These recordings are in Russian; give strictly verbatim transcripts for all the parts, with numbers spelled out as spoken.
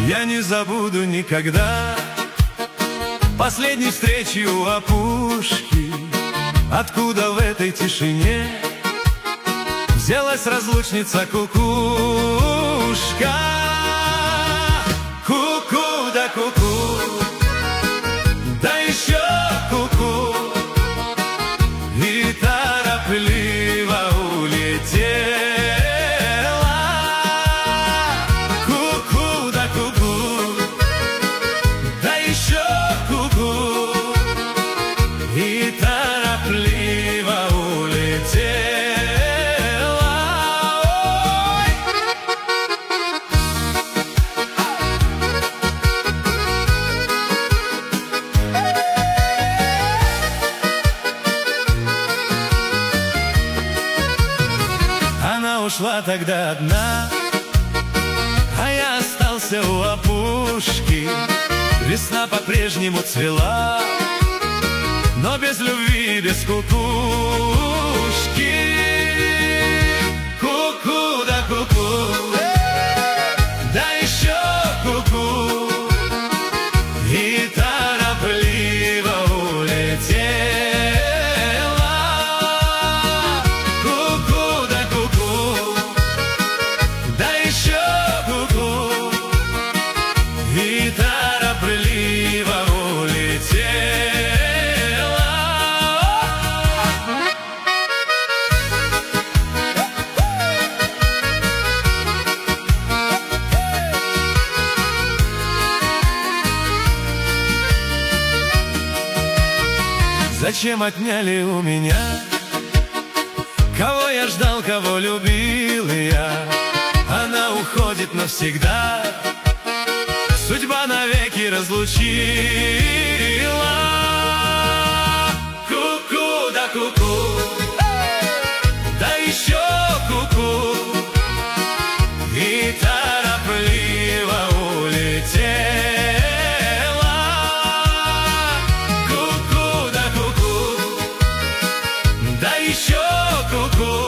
Я не забуду никогда последней встречи у опушки, откуда в этой тишине взялась разлучница кукушка. Ку-ку да ку-ку, да еще ку-ку, и торопливо улетела. Ку-ку да ку-ку, да еще ку-ку, и торопливо улетела. Она ушла тогда одна, а я остался у опушки. Весна по-прежнему цвела, но без любви, без кукушки. Ку-ку да ку-ку, да еще ку-ку, и торопливо улетела. Ку-ку да ку-ку, да еще ку-ку, и торопливо улетела. Зачем отняли у меня, кого я ждал, кого любил я? Она уходит навсегда, судьба навеки разлучила. Ку-ку да ку-ку, да еще ку-ку, и торопливо улетела. Ку-ку да ку-ку, да еще ку-ку,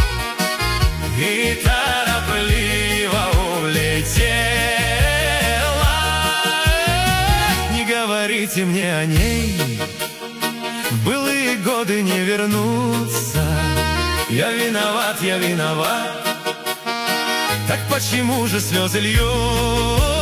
и торопливо улетела. Не говорите мне о ней, в былые годы не вернуться. Я виноват, я виноват, так почему же слезы льют?